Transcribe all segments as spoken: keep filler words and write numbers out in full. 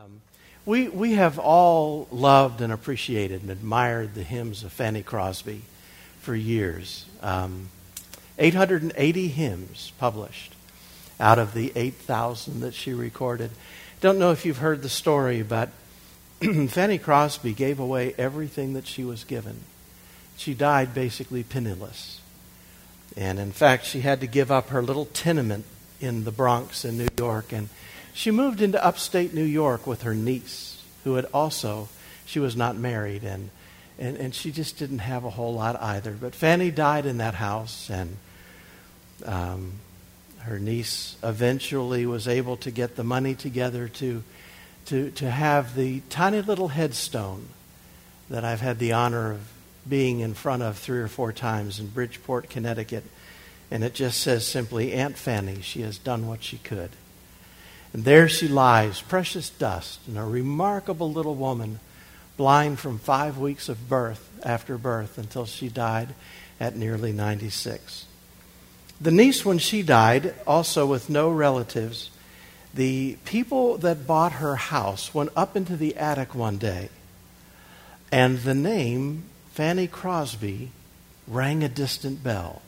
Um, we we have all loved and appreciated and admired the hymns of Fanny Crosby for years. Um, eight hundred eighty hymns published out of the eight thousand that she recorded. Don't know if you've heard the story, but Fanny Crosby gave away everything that she was given. She died basically penniless. And in fact, she had to give up her little tenement in the Bronx in New York. And she moved into upstate New York with her niece, who had also, she was not married. And, and, and she just didn't have a whole lot either. But Fanny died in that house. And um, her niece eventually was able to get the money together to, to, to have the tiny little headstone that I've had the honor of being in front of three or four times in Bridgeport, Connecticut. And it just says simply, Aunt Fanny, she has done what she could. And there she lies, precious dust, and a remarkable little woman, blind from five weeks of birth, after birth, until she died at nearly ninety-six. The niece, when she died, also with no relatives, the people that bought her house went up into the attic one day, and the name Fanny Crosby rang a distant bell.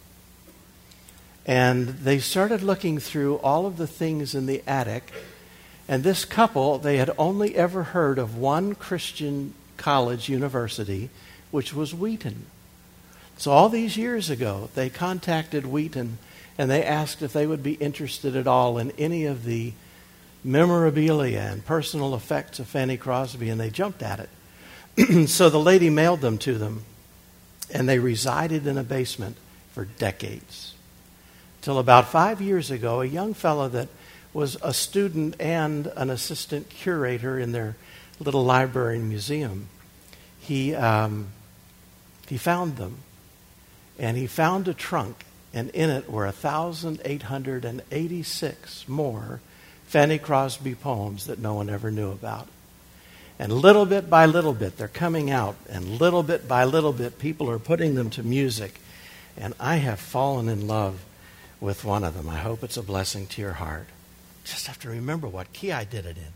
And they started looking through all of the things in the attic. And this couple, they had only ever heard of one Christian college university, which was Wheaton. So all these years ago, they contacted Wheaton and they asked if they would be interested at all in any of the memorabilia and personal effects of Fanny Crosby, and they jumped at it. So the lady mailed them to them, and they resided in a basement for decades. Till about five years ago, a young fellow that was a student and an assistant curator in their little library and museum, he, um, he found them. And he found a trunk, and in it were one thousand eight hundred eighty-six more Fanny Crosby poems that no one ever knew about. And little bit by little bit, they're coming out. And little bit by little bit, people are putting them to music. And I have fallen in love with one of them. I hope it's a blessing to your heart. Just have to remember what key I did it in.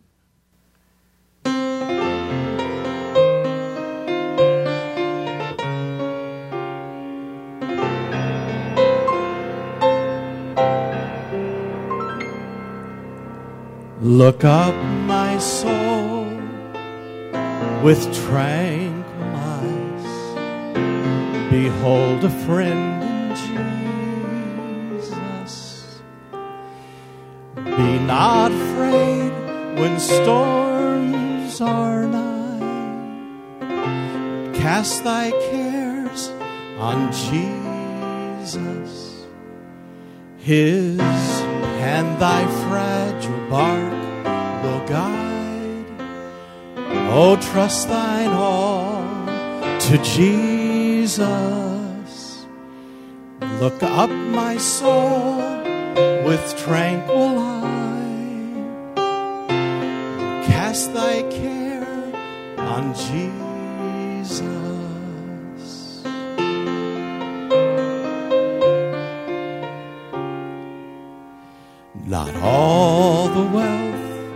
Look up, my soul, with tranquil eyes. Behold a friend in Jesus. Be not afraid when storms are nigh. Cast thy cares on Jesus. His hand thy fragile bark will guide. Oh, trust thine all to Jesus. Look up, my soul, with tranquil eye. Cast thy care on Jesus. Not all the wealth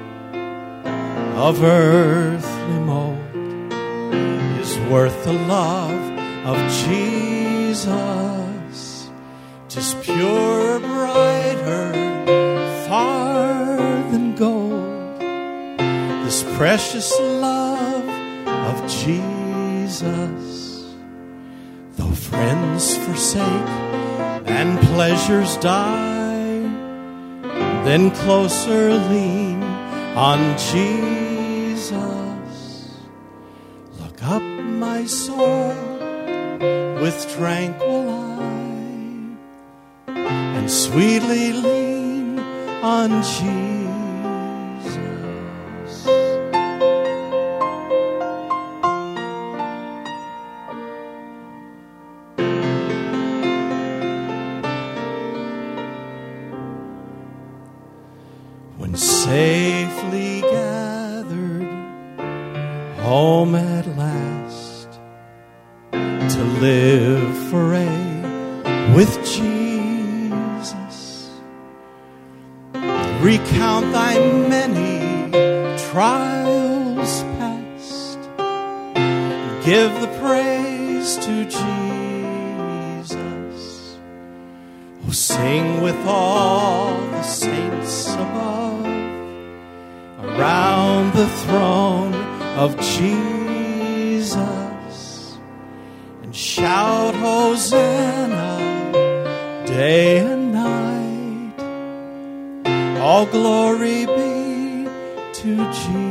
of earthly mold is worth the love of Jesus. 'Tis pure, brighter, far than gold, this precious love of Jesus. Though friends forsake and pleasures die, then closer lean on Jesus. Look up, my soul, with tranquil eye, and sweetly lean on Jesus. When safely gathered home at last, to live forever with Jesus, recount thy many trials past, give the praise to Jesus. Oh, sing with all the saints above, around the throne of Jesus, and shout Hosanna day and night. All glory be to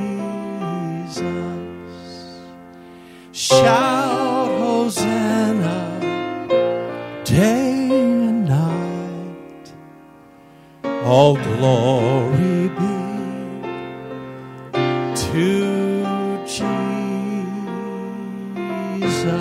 Jesus. Shout Hosanna day and night. All glory be to Jesus.